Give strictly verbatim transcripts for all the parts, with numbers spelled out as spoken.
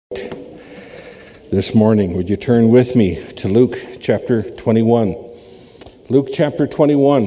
This morning, would you turn with me to Luke chapter twenty-one? Luke chapter twenty-one.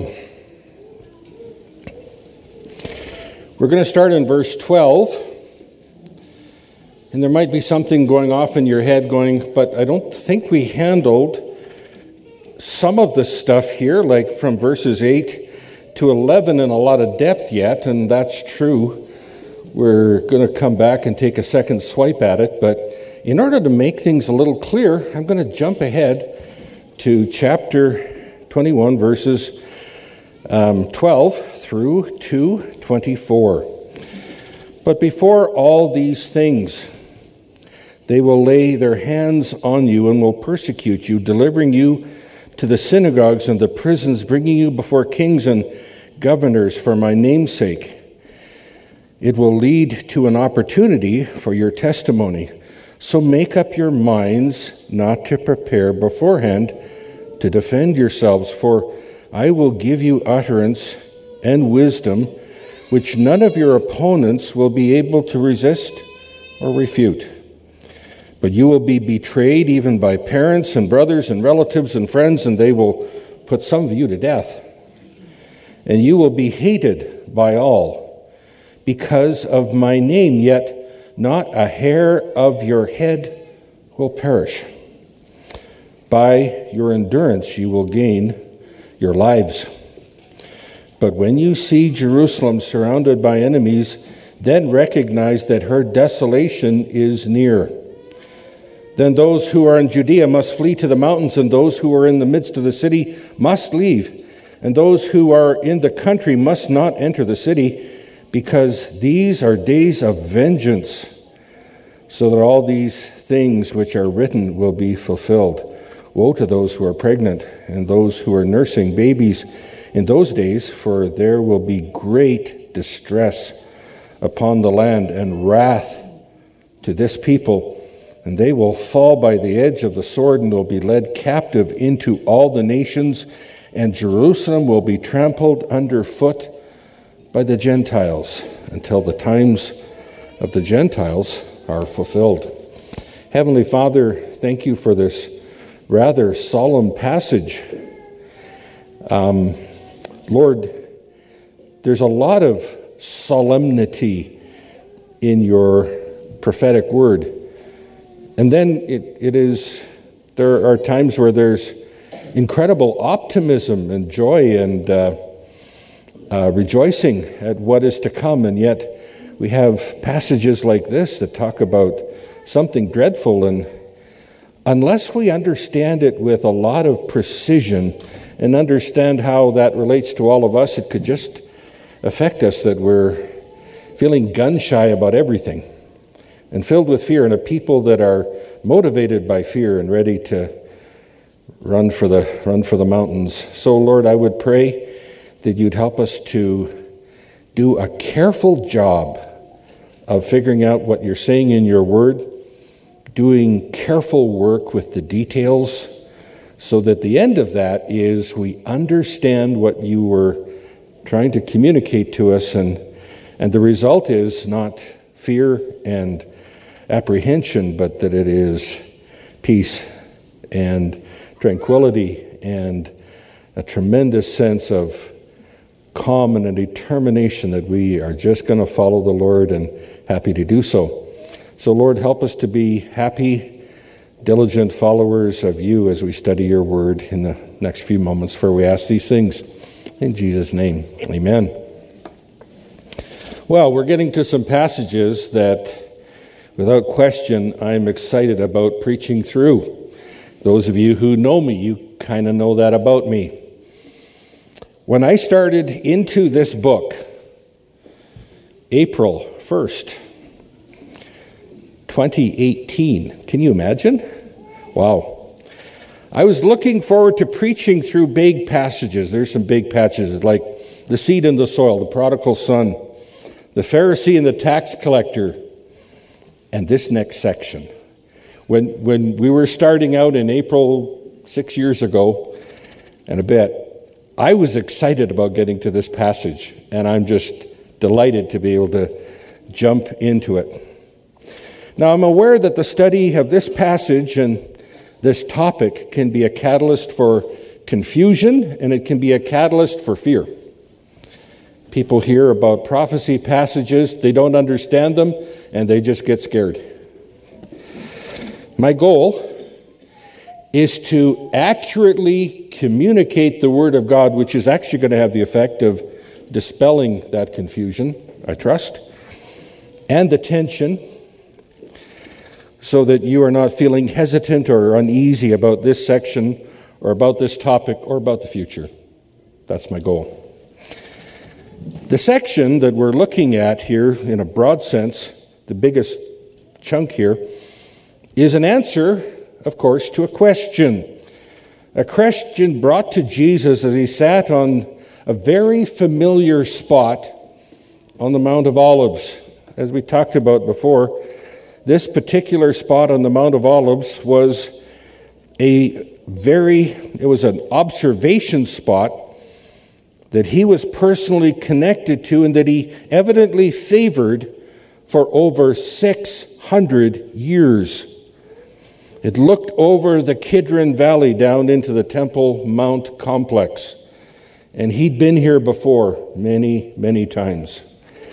We're going to start in verse twelve, and there might be something going off in your head going, but I don't think we handled some of the stuff here, like from verses eight to eleven in a lot of depth yet, and that's true. We're going to come back and take a second swipe at it, but in order to make things a little clear, I'm going to jump ahead to chapter twenty-one, verses um, twelve through to twenty-four. But before all these things, they will lay their hands on you and will persecute you, delivering you to the synagogues and the prisons, bringing you before kings and governors for my name's sake. It will lead to an opportunity for your testimony. So make up your minds not to prepare beforehand to defend yourselves, for I will give you utterance and wisdom, which none of your opponents will be able to resist or refute. But you will be betrayed even by parents and brothers and relatives and friends, and they will put some of you to death. And you will be hated by all because of my name, yet not a hair of your head will perish. By your endurance you will gain your lives. But when you see Jerusalem surrounded by enemies, then recognize that her desolation is near. Then those who are in Judea must flee to the mountains, and those who are in the midst of the city must leave, and those who are in the country must not enter the city, because these are days of vengeance, so that all these things which are written will be fulfilled. Woe to those who are pregnant and those who are nursing babies in those days, for there will be great distress upon the land and wrath to this people, and they will fall by the edge of the sword and will be led captive into all the nations, and Jerusalem will be trampled underfoot by the Gentiles until the times of the Gentiles are fulfilled. Heavenly Father, thank you for this rather solemn passage. Um, Lord, there's a lot of solemnity in your prophetic word. And then it, it is, there are times where there's incredible optimism and joy and uh, Uh, rejoicing at what is to come, and yet we have passages like this that talk about something dreadful, and unless we understand it with a lot of precision and understand how that relates to all of us, it could just affect us that we're feeling gun-shy about everything and filled with fear, and a people that are motivated by fear and ready to run for the run for the mountains. So, Lord, I would pray that you'd help us to do a careful job of figuring out what you're saying in your word, doing careful work with the details, so that the end of that is we understand what you were trying to communicate to us, and, and the result is not fear and apprehension, but that it is peace and tranquility and a tremendous sense of calm and a determination that we are just going to follow the Lord, and happy to do so. So, Lord, help us to be happy, diligent followers of you as we study your word in the next few moments, for we ask these things in Jesus' name. Amen. Well, we're getting to some passages that, without question, I'm excited about preaching through. Those of you who know me, you kind of know that about me. When I started into this book, April first, twenty eighteen, can you imagine? Wow. I was looking forward to preaching through big passages. There's some big passages like the seed in the soil, the prodigal son, the Pharisee and the tax collector, and this next section. When, when we were starting out in April six years ago and a bit, I was excited about getting to this passage, and I'm just delighted to be able to jump into it. Now, I'm aware that the study of this passage and this topic can be a catalyst for confusion, and it can be a catalyst for fear. People hear about prophecy passages, they don't understand them, and they just get scared. My goal is to accurately communicate the Word of God, which is actually going to have the effect of dispelling that confusion, I trust, and the tension, so that you are not feeling hesitant or uneasy about this section or about this topic or about the future. That's my goal. The section that we're looking at here, in a broad sense, the biggest chunk here, is an answer, of course, to a question. A question brought to Jesus as he sat on a very familiar spot on the Mount of Olives. As we talked about before, this particular spot on the Mount of Olives was a very, it was an observation spot that he was personally connected to and that he evidently favored for over six hundred years. It looked over the Kidron Valley down into the Temple Mount complex. And he'd been here before many, many times.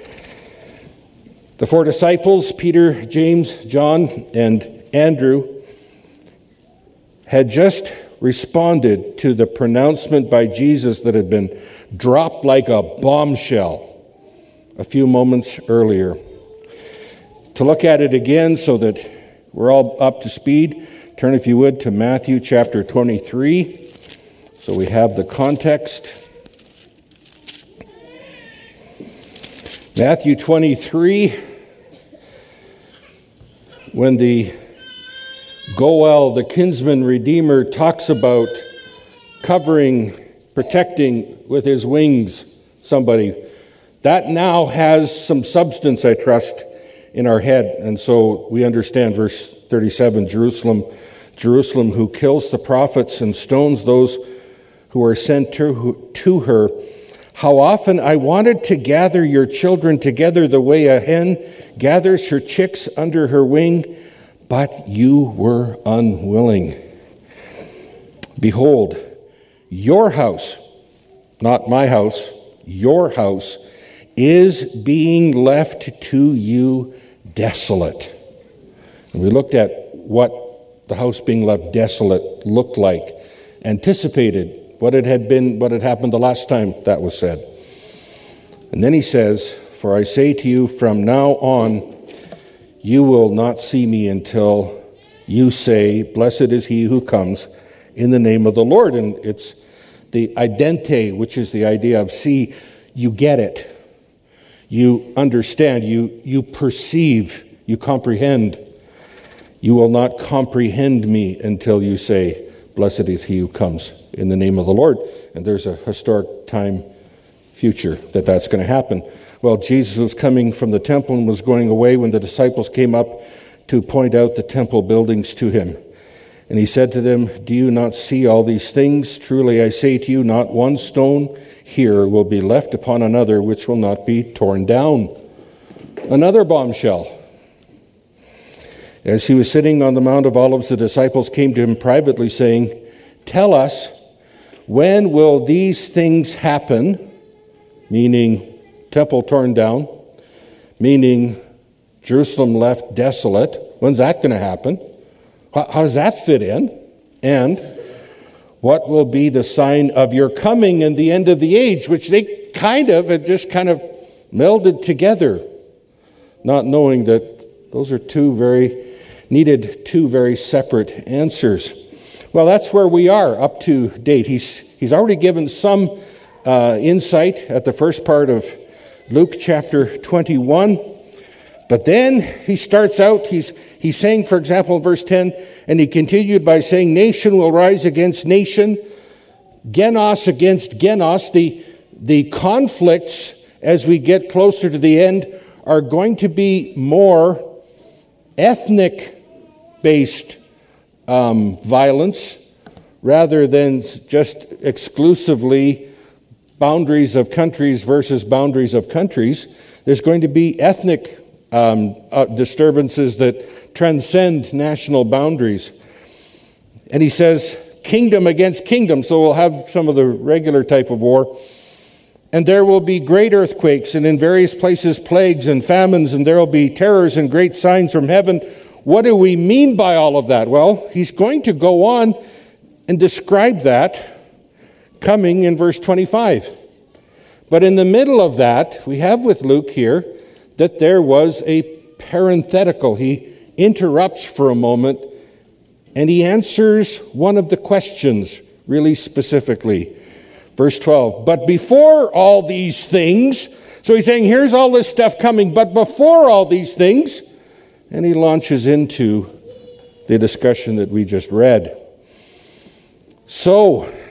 The four disciples, Peter, James, John, and Andrew, had just responded to the pronouncement by Jesus that had been dropped like a bombshell a few moments earlier. To look at it again so that we're all up to speed, turn, if you would, to Matthew chapter twenty-three, so we have the context. Matthew twenty-three, when the Goel, the kinsman redeemer, talks about covering, protecting with his wings somebody, that now has some substance, I trust, in our head. And so we understand verse thirty-seven, Jerusalem, Jerusalem, who kills the prophets and stones those who are sent to, to her. How often I wanted to gather your children together the way a hen gathers her chicks under her wing, but you were unwilling. Behold, your house, not my house, your house, is being left to you desolate. And we looked at what the house being left desolate looked like, anticipated what it had been, what had happened the last time that was said. And then he says, for I say to you, from now on, you will not see me until you say, blessed is he who comes in the name of the Lord. And it's the idente, which is the idea of see, you get it. You understand, you, you perceive, you comprehend. You will not comprehend me until you say, blessed is he who comes in the name of the Lord. And there's a historic time future that that's going to happen. Well, Jesus was coming from the temple and was going away when the disciples came up to point out the temple buildings to him. And he said to them, do you not see all these things? Truly I say to you, not one stone here will be left upon another which will not be torn down. Another bombshell. As he was sitting on the Mount of Olives, the disciples came to him privately, saying, tell us, when will these things happen? Meaning, temple torn down. Meaning, Jerusalem left desolate. When's that going to happen? How, how does that fit in? And what will be the sign of your coming and the end of the age? Which they kind of had just kind of melded together, not knowing that those are two very needed two very separate answers. Well, that's where we are up to date. He's he's already given some uh, insight at the first part of Luke chapter twenty-one. But then he starts out, he's he's saying, for example, in verse ten, and he continued by saying, nation will rise against nation, genos against genos. The, the conflicts as we get closer to the end are going to be more ethnic-based um, violence rather than just exclusively boundaries of countries versus boundaries of countries. There's going to be ethnic um, uh, disturbances that transcend national boundaries. And he says, kingdom against kingdom, so we'll have some of the regular type of war. And there will be great earthquakes, and in various places plagues and famines, and there will be terrors and great signs from heaven. What do we mean by all of that? Well, he's going to go on and describe that coming in verse twenty-five. But in the middle of that, we have with Luke here that there was a parenthetical. He interrupts for a moment, and he answers one of the questions really specifically. Verse twelve, but before all these things, so he's saying here's all this stuff coming, but before all these things, and he launches into the discussion that we just read. So,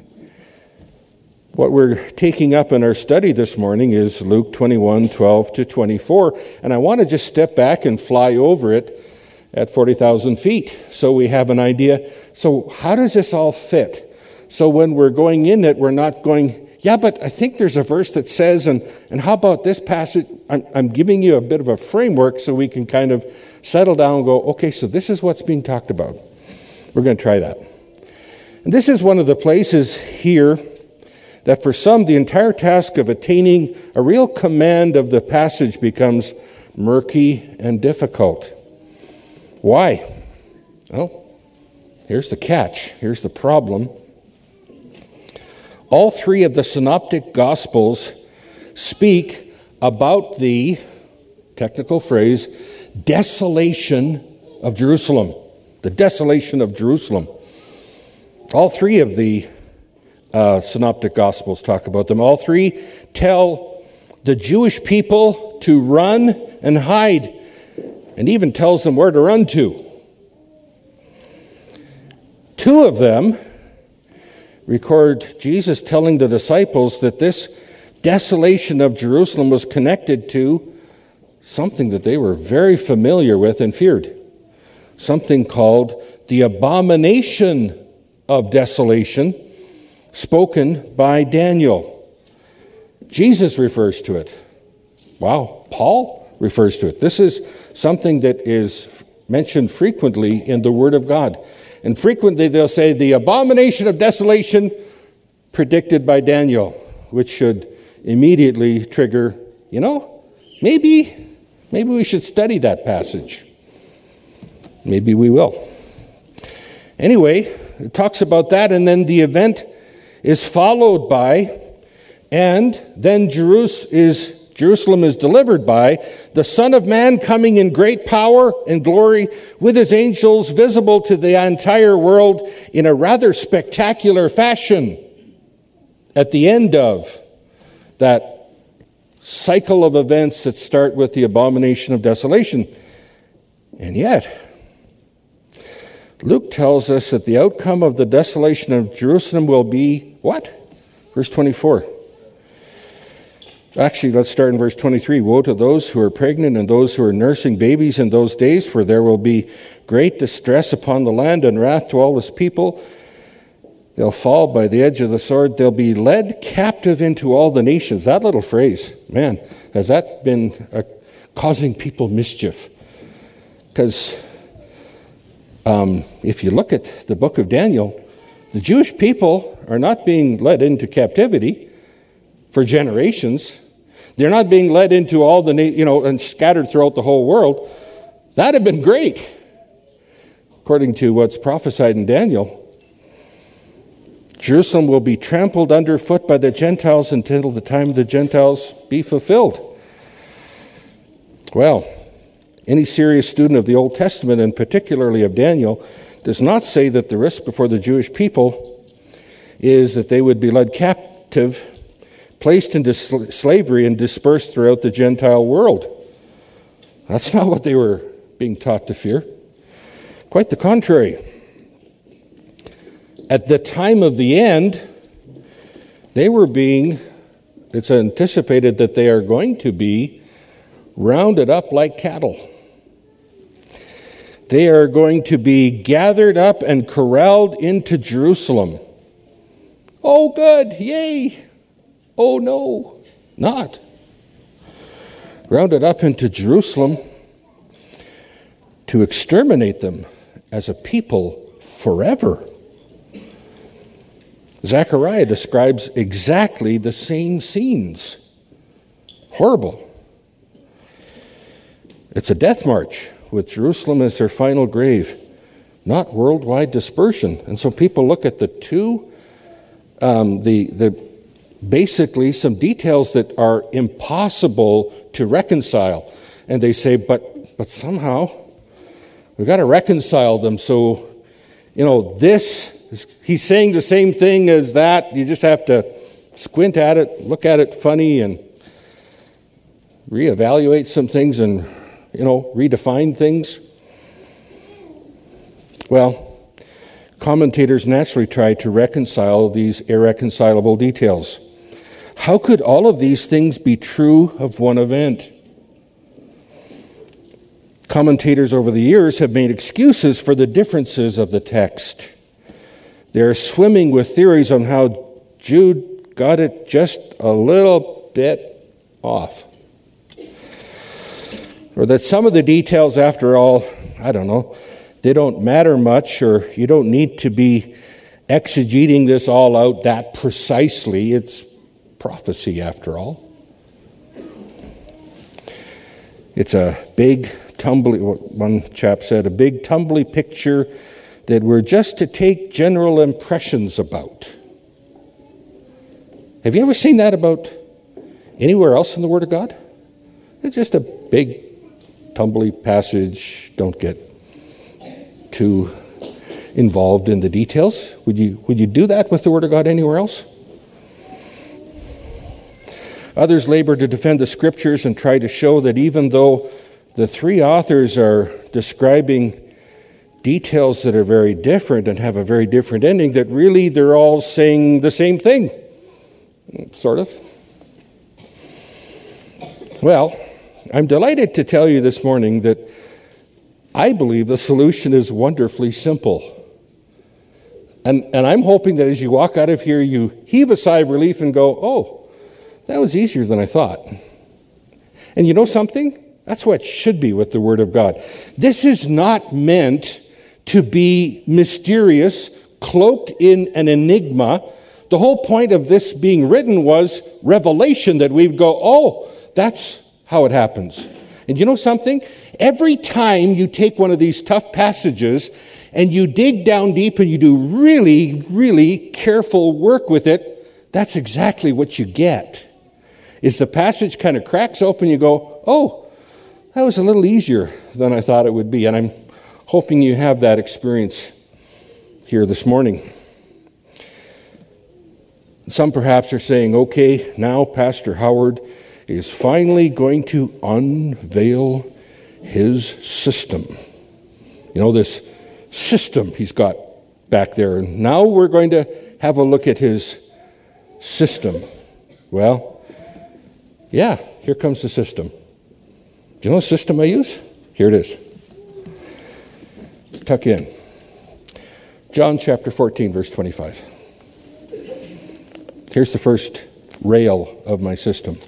what we're taking up in our study this morning is Luke twenty-one, twelve to twenty-four, and I want to just step back and fly over it at forty thousand feet so we have an idea. So how does this all fit? So when we're going in it, we're not going, yeah, but I think there's a verse that says, and, and how about this passage? I'm, I'm giving you a bit of a framework so we can kind of settle down and go, okay, so this is what's being talked about. We're going to try that. And this is one of the places here that for some, the entire task of attaining a real command of the passage becomes murky and difficult. Why? Well, here's the catch. Here's the problem. All three of the synoptic gospels speak about the, technical phrase, desolation of Jerusalem. The desolation of Jerusalem. All three of the uh, synoptic gospels talk about them. All three tell the Jewish people to run and hide, and even tells them where to run to. Two of them record Jesus telling the disciples that this desolation of Jerusalem was connected to something that they were very familiar with and feared. Something called the abomination of desolation, spoken by Daniel. Jesus refers to it. Wow, Paul refers to it. This is something that is mentioned frequently in the Word of God. And frequently they'll say the abomination of desolation predicted by Daniel, which should immediately trigger, you know, maybe, maybe we should study that passage. Maybe we will. Anyway, it talks about that, and then the event is followed by, and then Jerus- is, Jerusalem is delivered by the Son of Man coming in great power and glory with his angels visible to the entire world in a rather spectacular fashion at the end of that cycle of events that start with the abomination of desolation. And yet, Luke tells us that the outcome of the desolation of Jerusalem will be what? Verse twenty-four. Actually, let's start in verse twenty-three. Woe to those who are pregnant and those who are nursing babies in those days, for there will be great distress upon the land and wrath to all this people. They'll fall by the edge of the sword. They'll be led captive into all the nations. That little phrase, man, has that been uh, causing people mischief? Because um, if you look at the book of Daniel, the Jewish people are not being led into captivity for generations. They're not being led into all the, you know, and scattered throughout the whole world. That'd have been great, according to what's prophesied in Daniel. Jerusalem will be trampled underfoot by the Gentiles until the time of the Gentiles be fulfilled. Well, any serious student of the Old Testament, and particularly of Daniel, does not say that the risk before the Jewish people is that they would be led captive, placed into sl- slavery, and dispersed throughout the Gentile world. That's not what they were being taught to fear. Quite the contrary. At the time of the end, they were being, it's anticipated that they are going to be rounded up like cattle. They are going to be gathered up and corralled into Jerusalem. Oh, good, yay. Oh, no, not. rounded up into Jerusalem to exterminate them as a people forever. Zechariah describes exactly the same scenes. Horrible. It's a death march with Jerusalem as their final grave, not worldwide dispersion. And so people look at the two, um, the the basically some details that are impossible to reconcile, and they say, but but somehow we've got to reconcile them. So, you know, this he's saying the same thing as that. You just have to squint at it, look at it funny, and reevaluate some things and, you know, redefine things. Well, commentators naturally try to reconcile these irreconcilable details. How could all of these things be true of one event? Commentators over the years have made excuses for the differences of the text. They are swimming with theories on how Jude got it just a little bit off. Or that some of the details, after all, I don't know, they don't matter much, or you don't need to be exegeting this all out that precisely. It's prophecy, after all. It's a big, tumbly, one chap said, a big, tumbly picture that we're just to take general impressions about. Have you ever seen that about anywhere else in the Word of God? It's just a big, tumbly passage. Don't get too involved in the details. Would you, would you do that with the Word of God anywhere else? Others labor to defend the Scriptures and try to show that even though the three authors are describing details that are very different and have a very different ending, that really they're all saying the same thing. Sort of. Well, I'm delighted to tell you this morning that I believe the solution is wonderfully simple. And, and I'm hoping that as you walk out of here, you heave a sigh of relief and go, oh, that was easier than I thought. And you know something? That's what it should be with the Word of God. This is not meant to be mysterious, cloaked in an enigma. The whole point of this being written was revelation, that we'd go, oh, that's how it happens. And you know something? Every time you take one of these tough passages and you dig down deep and you do really, really careful work with it, that's exactly what you get. Is the passage kind of cracks open, you go, oh, that was a little easier than I thought it would be. And I'm hoping you have that experience here this morning. Some perhaps are saying, okay, now Pastor Howard is finally going to unveil his system. You know, this system he's got back there. And now we're going to have a look at his system. Well, yeah, here comes the system. Do you know the system I use? Here it is. Tuck in. John chapter fourteen, verse twenty-five. Here's the first rail of my system.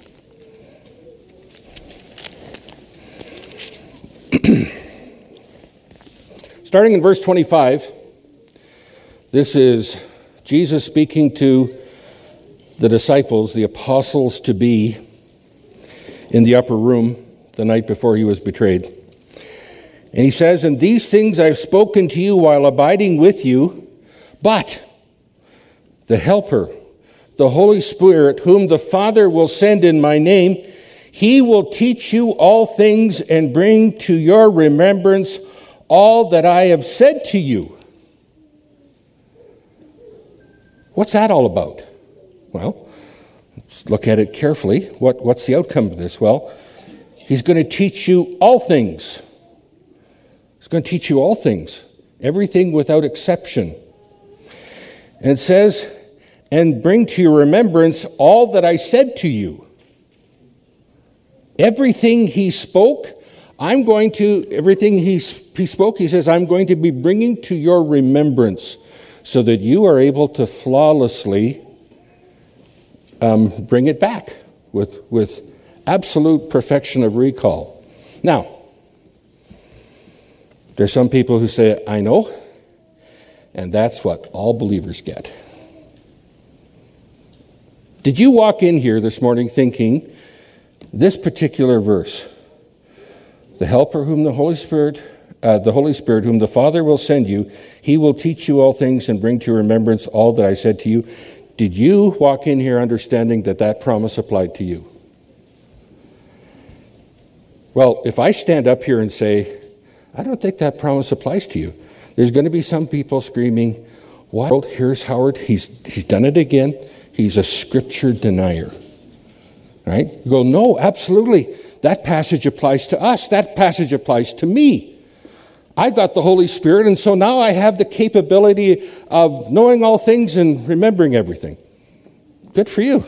Starting in verse twenty-five, this is Jesus speaking to the disciples, the apostles to be, in the upper room the night before he was betrayed. And he says, and these things I've spoken to you while abiding with you, but the Helper, the Holy Spirit, whom the Father will send in my name, he will teach you all things and bring to your remembrance all that I have said to you. What's that all about? Well, let's look at it carefully. What, what's the outcome of this? Well, he's going to teach you all things. He's going to teach you all things. Everything without exception. And it says, and bring to your remembrance all that I said to you. Everything he spoke, I'm going to, everything he, he spoke, he says, I'm going to be bringing to your remembrance so that you are able to flawlessly um, bring it back with, with Absolute perfection of recall. Now, there's some people who say, I know, and that's what all believers get. Did you walk in here this morning thinking this particular verse, the helper whom the Holy Spirit, uh, the Holy Spirit whom the Father will send you, he will teach you all things and bring to your remembrance all that I said to you. Did you walk in here understanding that that promise applied to you? Well, if I stand up here and say, I don't think that promise applies to you, there's going to be some people screaming, what? Here's Howard, he's he's done it again. He's a scripture denier. Right? You go, no, absolutely. That passage applies to us. That passage applies to me. I got the Holy Spirit, and so now I have the capability of knowing all things and remembering everything. Good for you.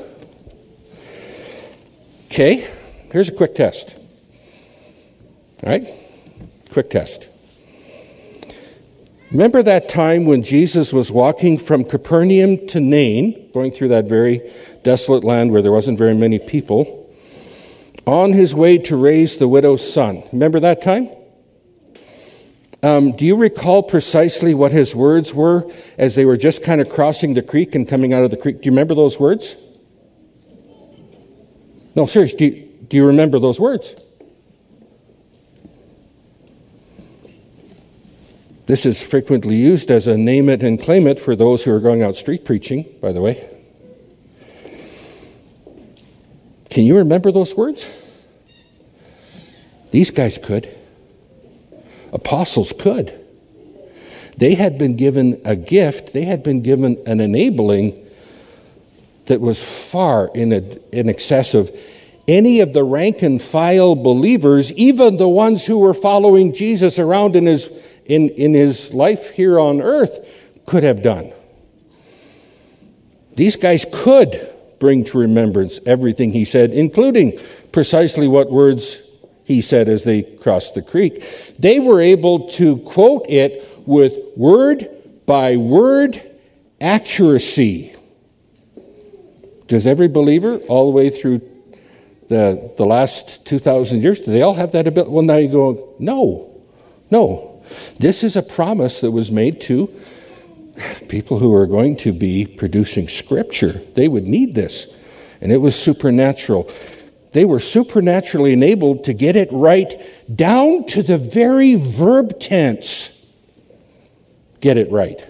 Okay, here's a quick test. All right? Quick test. Remember that time when Jesus was walking from Capernaum to Nain, going through that very desolate land where there wasn't very many people, on his way to raise the widow's son. Remember that time? Um, do you recall precisely what his words were as they were just kind of crossing the creek and coming out of the creek? Do you remember those words? No, seriously, do you, do you remember those words? This is frequently used as a name it and claim it for those who are going out street preaching, by the way. Can you remember those words? These guys could. Apostles could. They had been given a gift. They had been given an enabling that was far in, a, in excess of any of the rank and file believers, even the ones who were following Jesus around in his in, in his life here on earth, could have done. These guys could bring to remembrance everything he said, including precisely what words he said as they crossed the creek. They were able to quote it with word by word accuracy. Does every believer all the way through the, the last two thousand years, do they all have that ability? Well, now you go, no, no. This is a promise that was made to people who are going to be producing scripture. They would need this, and it was supernatural. They were supernaturally enabled to get it right down to the very verb tense. Get it right.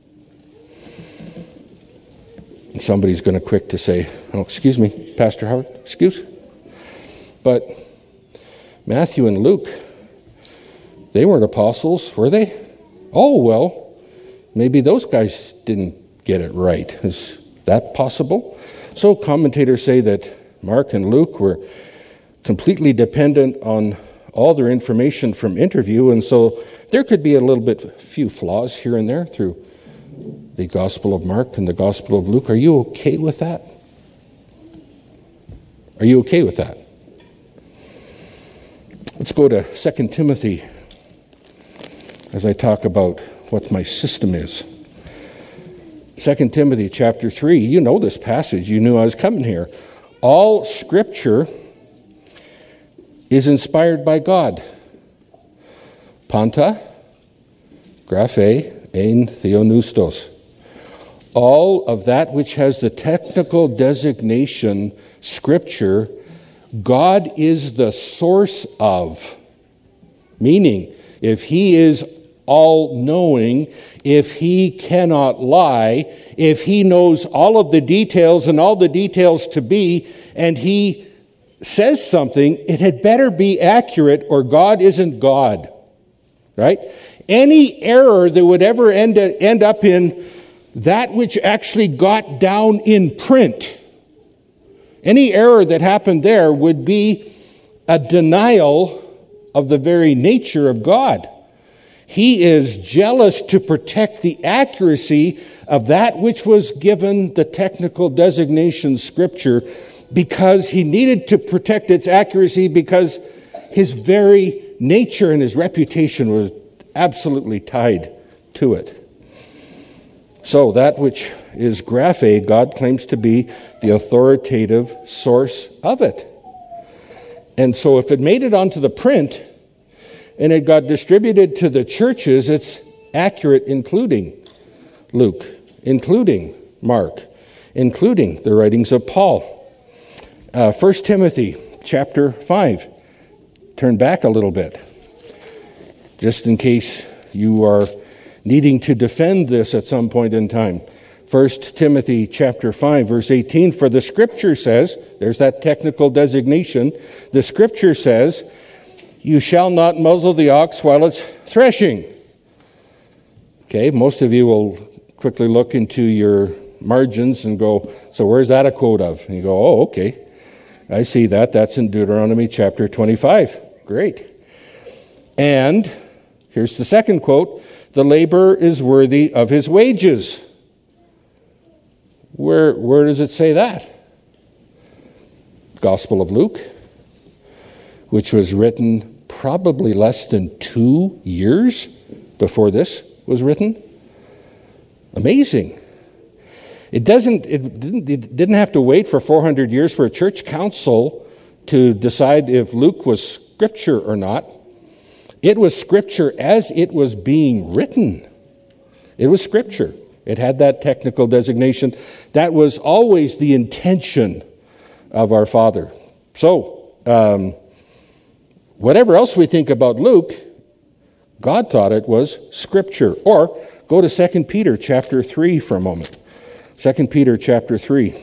And somebody's going to quick to say, oh, excuse me, Pastor Howard, excuse. But Matthew and Luke, they weren't apostles, were they? Oh, well, maybe those guys didn't get it right. Is that possible? So commentators say that Mark and Luke were completely dependent on all their information from interview, and so there could be a little bit few flaws here and there through the Gospel of Mark and the Gospel of Luke. Are you okay with that? Are you okay with that? Let's go to Second Timothy as I talk about what my system is. Second Timothy chapter three, you know this passage. You knew I was coming here. All Scripture is inspired by God. Panta, graphe, ein theonoustos. All of that which has the technical designation Scripture, God is the source of. Meaning, if He is all-knowing, if He cannot lie, if He knows all of the details and all the details to be, and He says something, it had better be accurate or God isn't God. Right? Any error that would ever end, end up in that which actually got down in print, any error that happened there would be a denial of the very nature of God. He is jealous to protect the accuracy of that which was given the technical designation Scripture, because He needed to protect its accuracy because His very nature and His reputation was absolutely tied to it. So that which is graphe, God claims to be the authoritative source of it. And so if it made it onto the print and it got distributed to the churches, it's accurate, including Luke, including Mark, including the writings of Paul. Uh, First Timothy chapter five. Turn back a little bit, just in case you are needing to defend this at some point in time. First Timothy chapter five, verse eighteen, for the Scripture says, there's that technical designation, the Scripture says, you shall not muzzle the ox while it's threshing. Okay, most of you will quickly look into your margins and go, so where's that a quote of? And you go, oh, okay, I see that. That's in Deuteronomy chapter twenty-five. Great. And here's the second quote, the laborer is worthy of his wages. Where, where does it say that? Gospel of Luke, which was written probably less than two years before this was written. Amazing. It doesn't. It didn't, it didn't have to wait for four hundred years for a church council to decide if Luke was scripture or not. It was scripture as it was being written. It was scripture. It had that technical designation. That was always the intention of our Father. So, um, whatever else we think about Luke, God thought it was scripture. Or go to Second Peter chapter three for a moment. Second Peter chapter three.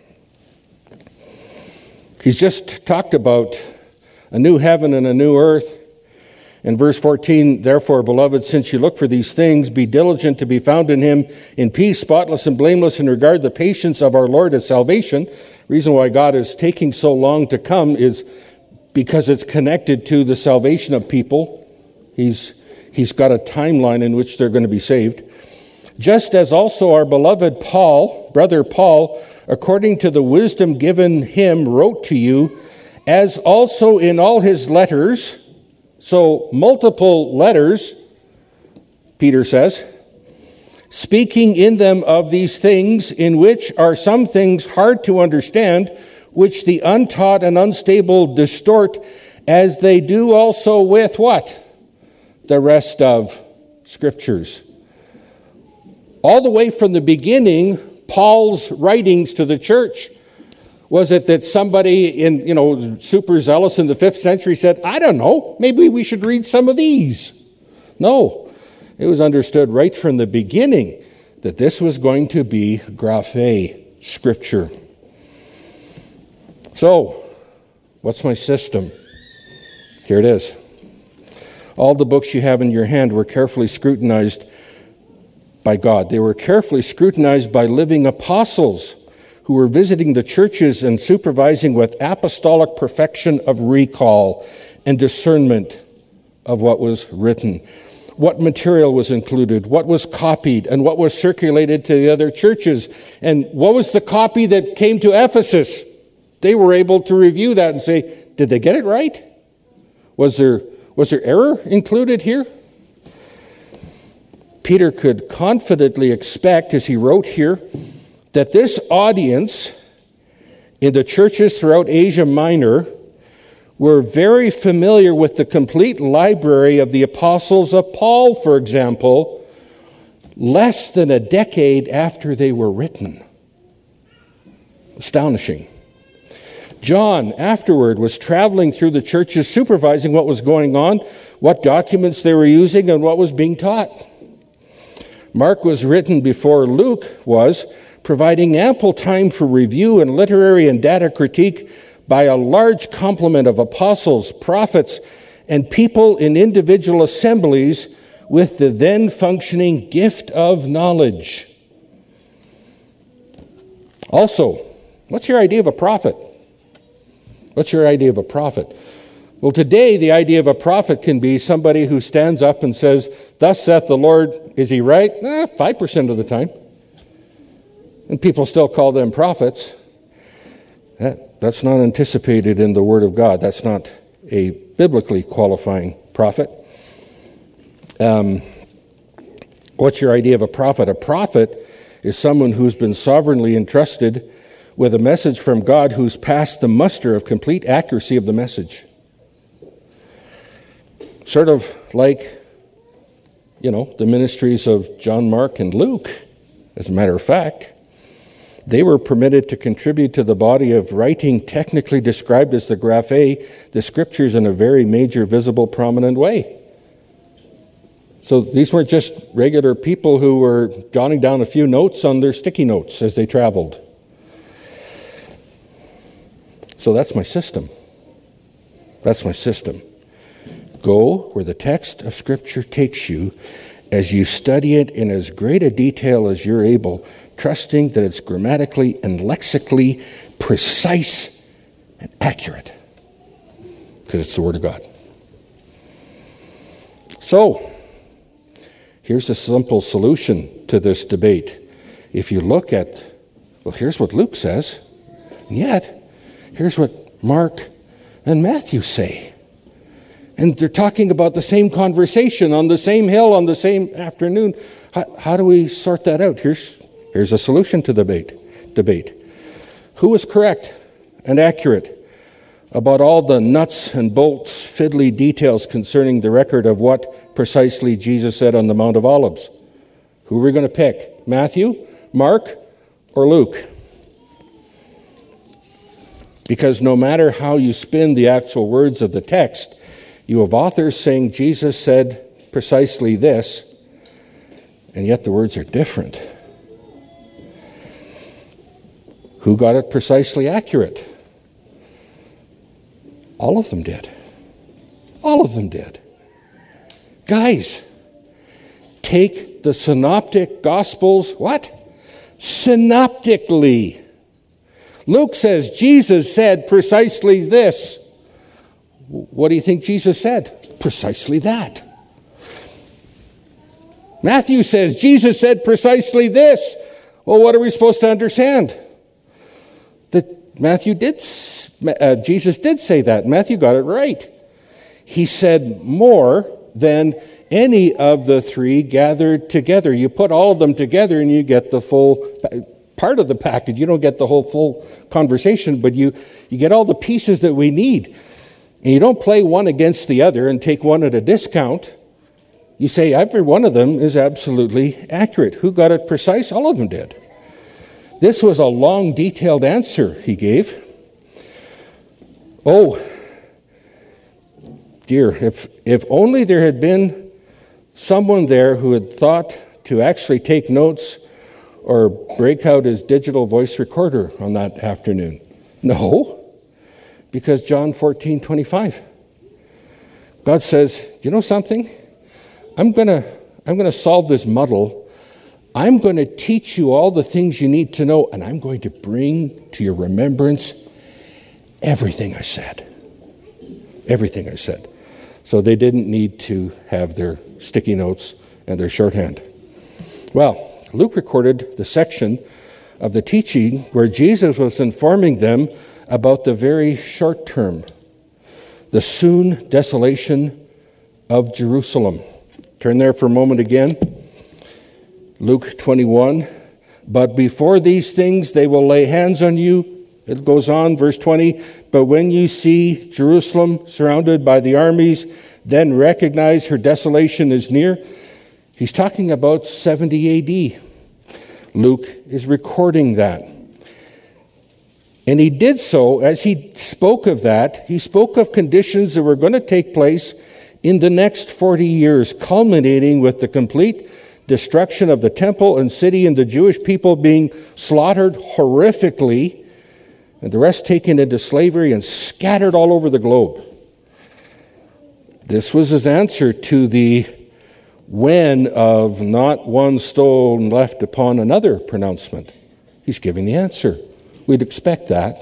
He's just talked about a new heaven and a new earth. In verse fourteen, therefore, beloved, since you look for these things, be diligent to be found in him in peace, spotless and blameless, and regard the patience of our Lord as salvation. The reason why God is taking so long to come is because it's connected to the salvation of people. He's, he's got a timeline in which they're going to be saved. Just as also our beloved Paul, brother Paul, according to the wisdom given him, wrote to you, as also in all his letters. So multiple letters, Peter says, speaking in them of these things, in which are some things hard to understand, which the untaught and unstable distort, as they do also with what? The rest of Scriptures. All the way from the beginning, Paul's writings to the church, was it that somebody in, you know, super zealous in the fifth century said, I don't know, maybe we should read some of these? No, it was understood right from the beginning that this was going to be graphe, Scripture. So, what's my system? Here it is. All the books you have in your hand were carefully scrutinized by God. They were carefully scrutinized by living apostles who were visiting the churches and supervising with apostolic perfection of recall and discernment of what was written. What material was included, what was copied, and what was circulated to the other churches. And what was the copy that came to Ephesus? They were able to review that and say, did they get it right? Was there, was there error included here? Peter could confidently expect, as he wrote here, that this audience in the churches throughout Asia Minor were very familiar with the complete library of the apostles of Paul, for example, less than a decade after they were written. Astonishing. John, afterward, was traveling through the churches, supervising what was going on, what documents they were using, and what was being taught. Mark was written before Luke was, providing ample time for review and literary and data critique by a large complement of apostles, prophets, and people in individual assemblies with the then functioning gift of knowledge. Also, what's your idea of a prophet? What's your idea of a prophet? Well, today the idea of a prophet can be somebody who stands up and says, thus saith the Lord. Is he right? Eh, five percent of the time. And people still call them prophets. That, that's not anticipated in the Word of God. That's not a biblically qualifying prophet. Um, what's your idea of a prophet? A prophet is someone who's been sovereignly entrusted with a message from God, who's passed the muster of complete accuracy of the message. Sort of like, you know, the ministries of John Mark and Luke, as a matter of fact. They were permitted to contribute to the body of writing technically described as the Graphe, the scriptures in a very major, visible, prominent way. So these weren't just regular people who were jotting down a few notes on their sticky notes as they traveled. So that's my system. That's my system. Go where the text of Scripture takes you as you study it in as great a detail as you're able, trusting that it's grammatically and lexically precise and accurate, because it's the Word of God. So, here's a simple solution to this debate. If you look at, well, here's what Luke says, and yet, here's what Mark and Matthew say. And they're talking about the same conversation on the same hill on the same afternoon. How, how do we sort that out? Here's, here's a solution to the debate. debate. Who was correct and accurate about all the nuts and bolts, fiddly details concerning the record of what precisely Jesus said on the Mount of Olives? Who are we going to pick? Matthew, Mark, or Luke? Because no matter how you spin the actual words of the text, you have authors saying Jesus said precisely this, and yet the words are different. Who got it precisely accurate? All of them did. All of them did. Guys, take the synoptic gospels, what? Synoptically. Luke says Jesus said precisely this. What do you think Jesus said? Precisely that. Matthew says Jesus said precisely this. Well, what are we supposed to understand? That Matthew did, uh, Jesus did say that. Matthew got it right. He said more than any of the three gathered together. You put all of them together and you get the full part of the package. You don't get the whole full conversation, but you, you get all the pieces that we need. And you don't play one against the other and take one at a discount. You say every one of them is absolutely accurate. Who got it precise? All of them did. This was a long, detailed answer he gave. Oh, dear, if, if only there had been someone there who had thought to actually take notes or break out his digital voice recorder on that afternoon. No. Because John fourteen twenty-five, God says, you know something? I'm going to I'm going to solve this muddle. I'm going to teach you all the things you need to know, and I'm going to bring to your remembrance everything I said. Everything I said. So they didn't need to have their sticky notes and their shorthand. Well, Luke recorded the section of the teaching where Jesus was informing them about the very short term, the soon desolation of Jerusalem. Turn there for a moment again. Luke twenty-one. But before these things they will lay hands on you. It goes on, verse twenty. But when you see Jerusalem surrounded by the armies, then recognize her desolation is near. He's talking about seventy A D. Luke is recording that. And he did so, as he spoke of that, he spoke of conditions that were going to take place in the next forty years, culminating with the complete destruction of the temple and city and the Jewish people being slaughtered horrifically, and the rest taken into slavery and scattered all over the globe. This was his answer to the when of not one stone left upon another pronouncement. He's giving the answer. We'd expect that.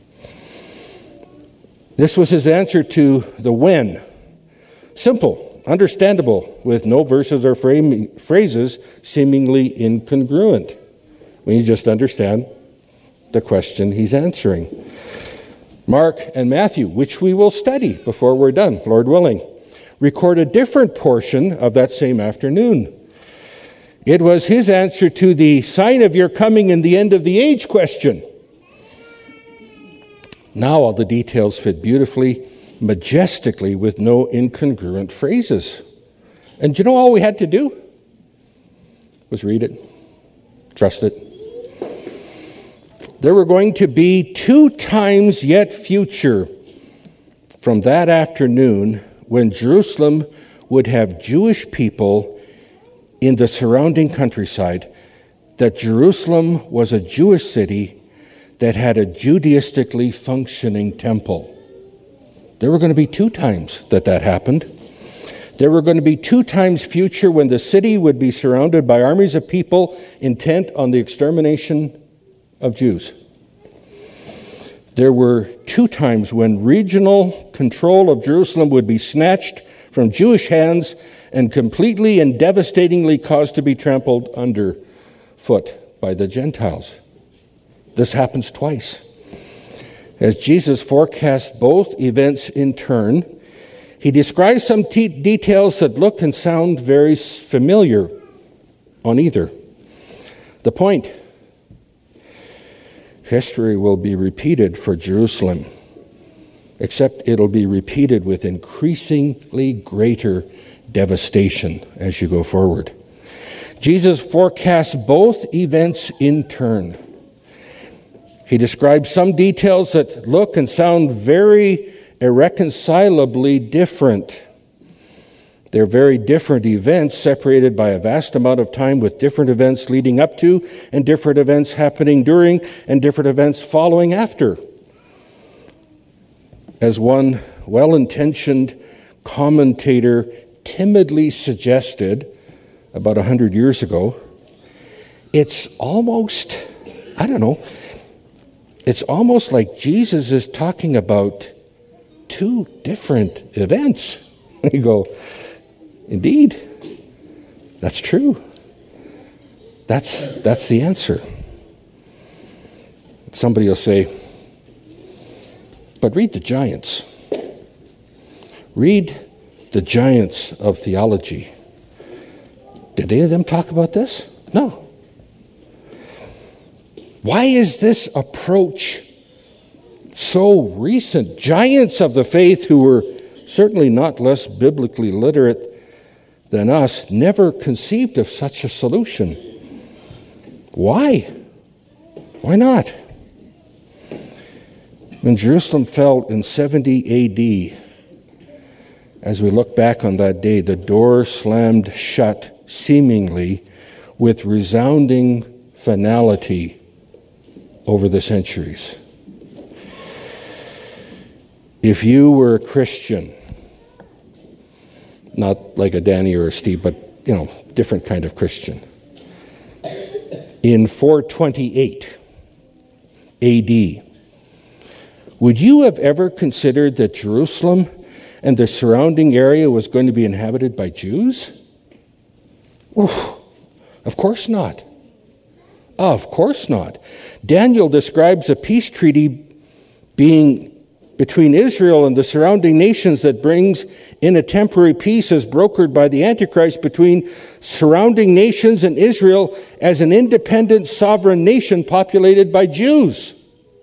This was his answer to the when. Simple, understandable, with no verses or frame, phrases seemingly incongruent, when you just understand the question he's answering. Mark and Matthew, which we will study before we're done, Lord willing, record a different portion of that same afternoon. It was his answer to the sign of your coming and the end of the age question. Now all the details fit beautifully majestically with no incongruent phrases. And do you know all we had to do? Was read it, trust it. There were going to be two times yet future from that afternoon when Jerusalem would have Jewish people in the surrounding countryside, that Jerusalem was a Jewish city that had a Judaistically functioning temple. There were going to be two times that that happened. There were going to be two times future when the city would be surrounded by armies of people intent on the extermination of Jews. There were two times when regional control of Jerusalem would be snatched from Jewish hands and completely and devastatingly caused to be trampled underfoot by the Gentiles. This happens twice. As Jesus forecasts both events in turn, he describes some t- details that look and sound very familiar on either. The point: history will be repeated for Jerusalem, except it'll be repeated with increasingly greater devastation as you go forward. Jesus forecasts both events in turn. He describes some details that look and sound very irreconcilably different. They're very different events separated by a vast amount of time, with different events leading up to and different events happening during and different events following after. As one well-intentioned commentator timidly suggested about a hundred years ago, it's almost, I don't know, it's almost like Jesus is talking about two different events. You go, indeed, that's true. That's, that's the answer. Somebody will say, but read the giants. Read the giants of theology. Did any of them talk about this? No. Why is this approach so recent? Giants of the faith who were certainly not less biblically literate than us never conceived of such a solution. Why? Why not? When Jerusalem fell in seventy A D, as we look back on that day, the door slammed shut, seemingly with resounding finality over the centuries. If you were a Christian, not like a Danny or a Steve, but, you know, different kind of Christian, in four twenty-eight A D, would you have ever considered that Jerusalem and the surrounding area was going to be inhabited by Jews? Oof, of course not. Of course not. Daniel describes a peace treaty being between Israel and the surrounding nations that brings in a temporary peace as brokered by the Antichrist between surrounding nations and Israel as an independent sovereign nation populated by Jews.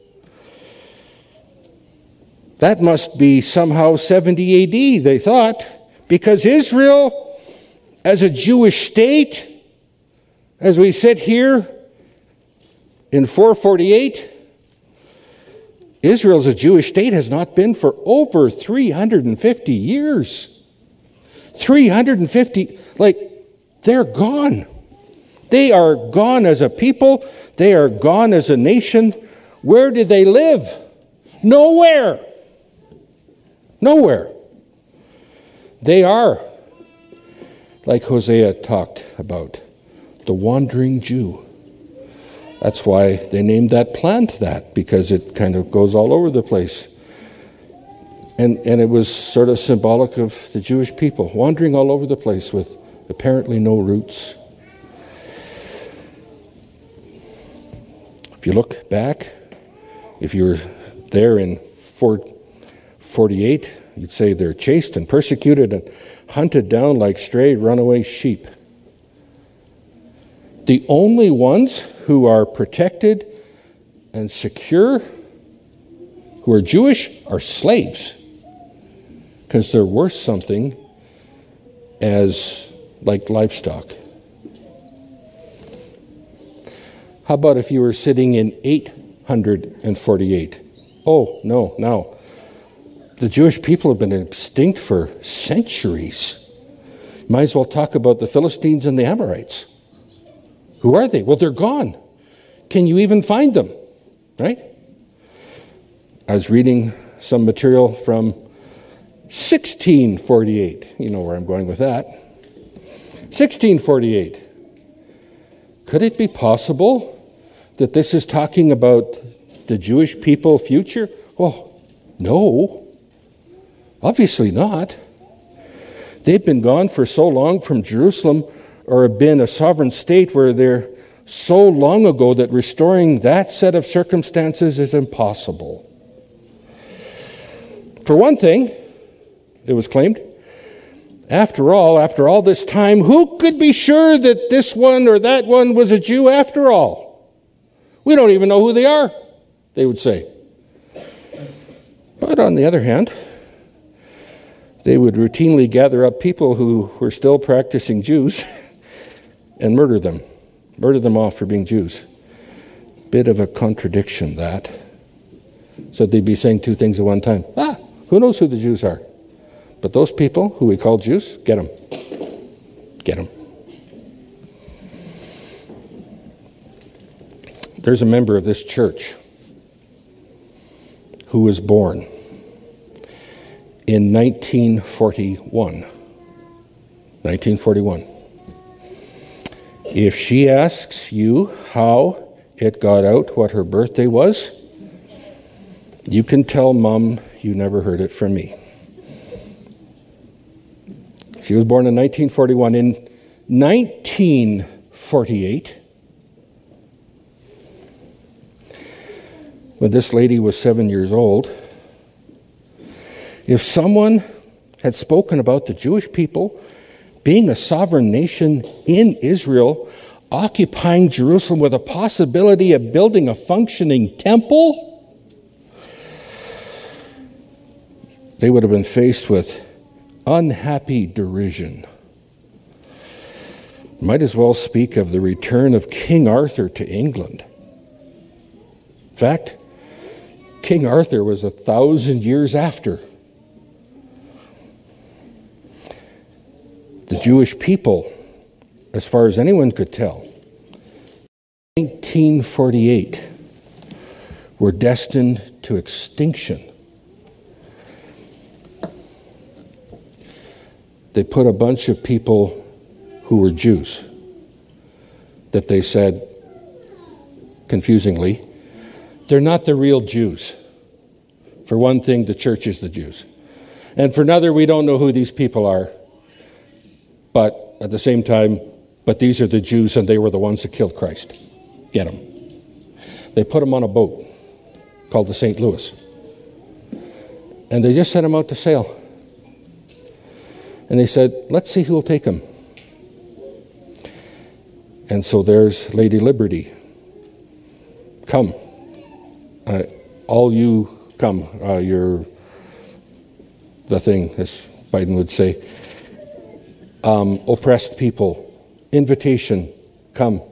That must be somehow seventy A D, they thought, because Israel, as a Jewish state, as we sit here in four forty-eight, Israel as a Jewish state has not been for over three hundred fifty years. three hundred fifty, like, they're gone. They are gone as a people. They are gone as a nation. Where did they live? Nowhere. Nowhere. They are, like Hosea talked about, the wandering Jew. That's why they named that plant that, because it kind of goes all over the place. And, and it was sort of symbolic of the Jewish people, wandering all over the place with apparently no roots. If you look back, if you were there in four forty-eight, you'd say they're chased and persecuted and hunted down like stray runaway sheep. The only ones who are protected and secure, who are Jewish, are slaves. because they're worth something as like livestock. How about if you were sitting in eight hundred forty-eight? Oh, no, no. The Jewish people have been extinct for centuries. Might as well talk about the Philistines and the Amorites. Who are they? Well, they're gone. Can you even find them? Right? I was reading some material from sixteen forty-eight. You know where I'm going with that. sixteen forty-eight. Could it be possible that this is talking about the Jewish people future? Well, no. Obviously not. They've been gone for so long from Jerusalem, or have been a sovereign state where they're so long ago that restoring that set of circumstances is impossible. For one thing, it was claimed, after all, after all this time, who could be sure that this one or that one was a Jew after all? We don't even know who they are, they would say. But on the other hand, they would routinely gather up people who were still practicing Jews and murder them, murder them off for being Jews. Bit of a contradiction, that. So they'd be saying two things at one time. Ah, who knows who the Jews are? But those people who we call Jews, get them. Get them. There's a member of this church who was born in nineteen forty-one. nineteen forty-one. If she asks you how it got out what her birthday was, you can tell Mom you never heard it from me. She was born in nineteen forty-one. In nineteen forty-eight, when this lady was seven years old, if someone had spoken about the Jewish people being a sovereign nation in Israel, occupying Jerusalem with a possibility of building a functioning temple, they would have been faced with unhappy derision. Might as well speak of the return of King Arthur to England. In fact, King Arthur was a thousand years after. The Jewish people, as far as anyone could tell, nineteen forty-eight, were destined to extinction. They put a bunch of people who were Jews that they said, confusingly, they're not the real Jews. For one thing, the church is the Jews. And for another, we don't know who these people are. But at the same time, but these are the Jews and they were the ones that killed Christ. Get them. They put him on a boat called the Saint Louis. And they just sent him out to sail. And they said, let's see who will take him. And so there's Lady Liberty. Come. Uh, all you come. Uh, you're the thing, as Biden would say. Um, oppressed people. Invitation. Come.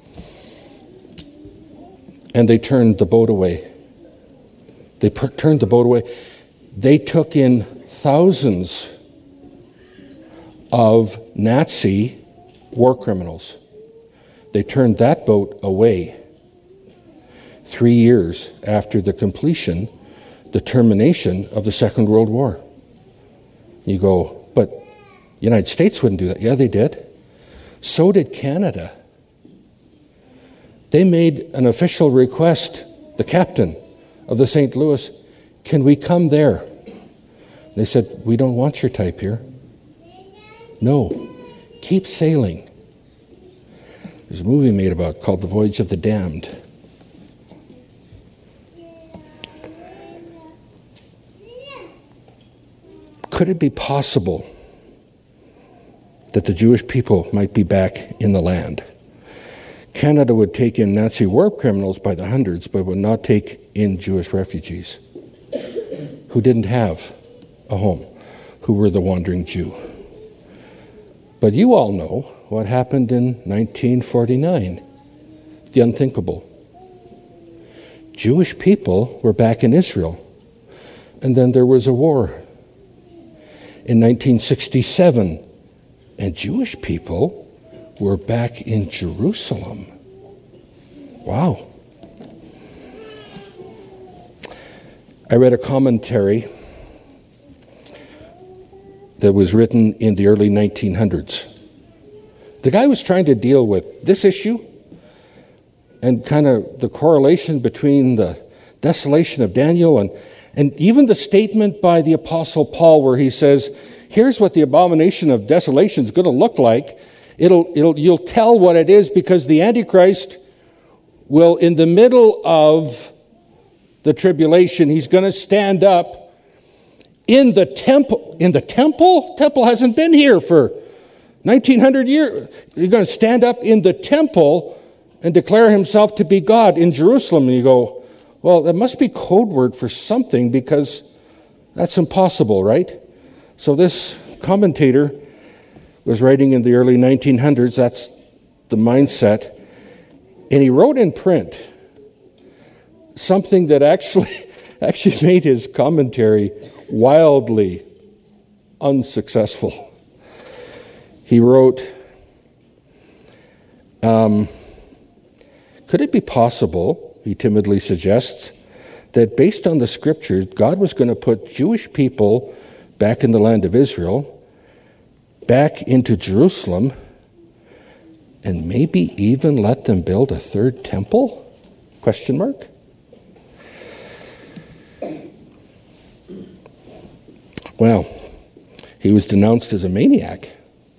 And they turned the boat away. They per- turned the boat away. They took in thousands of Nazi war criminals. They turned that boat away three years after the completion, the termination of the Second World War. You go, but the United States wouldn't do that. Yeah, they did. So did Canada. They made an official request, the captain of the Saint Louis, can we come there? They said, we don't want your type here. No, keep sailing. There's a movie made about called The Voyage of the Damned. Could it be possible that the Jewish people might be back in the land? Canada would take in Nazi war criminals by the hundreds, but would not take in Jewish refugees who didn't have a home, who were the wandering Jew. But you all know what happened in nineteen forty-nine, the unthinkable. Jewish people were back in Israel, and then there was a war. In nineteen sixty-seven, and Jewish people were back in Jerusalem. Wow. I read a commentary that was written in the early nineteen hundreds. The guy was trying to deal with this issue and kind of the correlation between the desolation of Daniel and, and even the statement by the Apostle Paul where he says, here's what the abomination of desolation is going to look like. It'll, it'll, you'll tell what it is because the Antichrist will, in the middle of the tribulation, he's going to stand up in the temple. In the temple? Temple hasn't been here for nineteen hundred years. He's going to stand up in the temple and declare himself to be God in Jerusalem. And you go, well, that must be code word for something because that's impossible, right? So this commentator was writing in the early nineteen hundreds. That's the mindset. And he wrote in print something that actually, actually made his commentary wildly unsuccessful. He wrote, um, could it be possible, he timidly suggests, that based on the scriptures, God was going to put Jewish people back in the land of Israel, back into Jerusalem, and maybe even let them build a third temple? Question mark. Well, he was denounced as a maniac.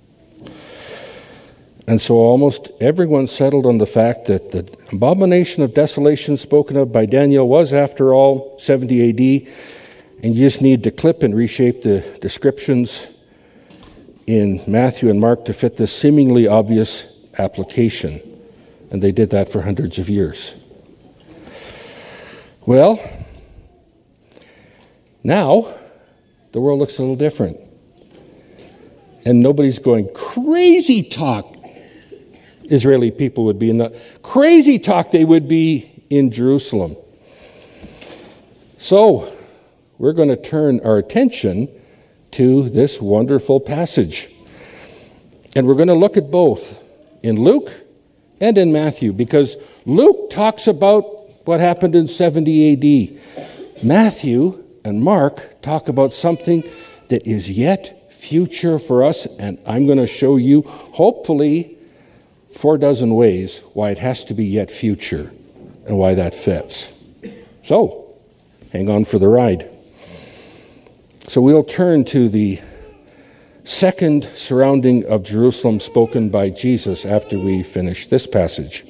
And so almost everyone settled on the fact that the abomination of desolation spoken of by Daniel was, after all, seventy A D, and you just need to clip and reshape the descriptions in Matthew and Mark to fit this seemingly obvious application. And they did that for hundreds of years. Well, now the world looks a little different. And nobody's going, crazy talk. Israeli people would be in the crazy talk they would be in Jerusalem. So we're going to turn our attention to this wonderful passage. And we're going to look at both in Luke and in Matthew, because Luke talks about what happened in seventy A D. Matthew and Mark talk about something that is yet future for us, and I'm going to show you, hopefully, four dozen ways why it has to be yet future and why that fits. So, hang on for the ride. So we'll turn to the second surrounding of Jerusalem spoken by Jesus after we finish this passage.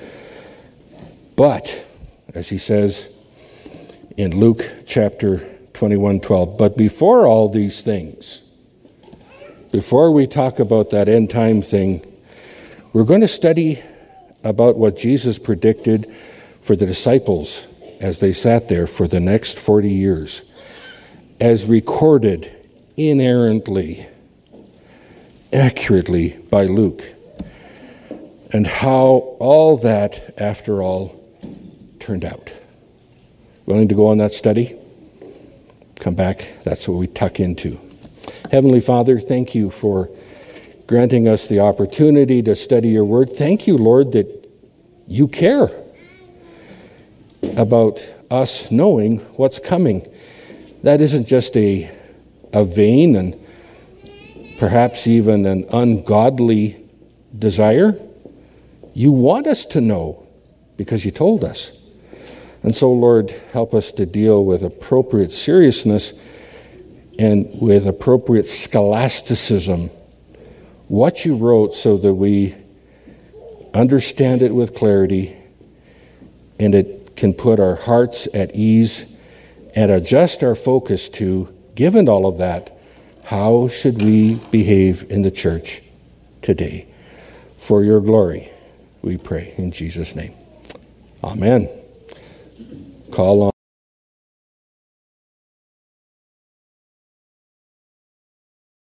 But, as he says in Luke chapter twenty-one twelve, but before all these things, before we talk about that end time thing, we're going to study about what Jesus predicted for the disciples as they sat there for the next forty years, as recorded inerrantly, accurately by Luke, and how all that, after all, turned out. Willing to go on that study? Come back. That's what we tuck into. Heavenly Father, thank you for granting us the opportunity to study your word. Thank you, Lord, that you care about us knowing what's coming. That isn't just a, a vain and perhaps even an ungodly desire. You want us to know because you told us. And so, Lord, help us to deal with appropriate seriousness and with appropriate scholasticism what you wrote, so that we understand it with clarity and it can put our hearts at ease and adjust our focus to, given all of that, how should we behave in the church today? For your glory, we pray in Jesus' name. Amen. Call on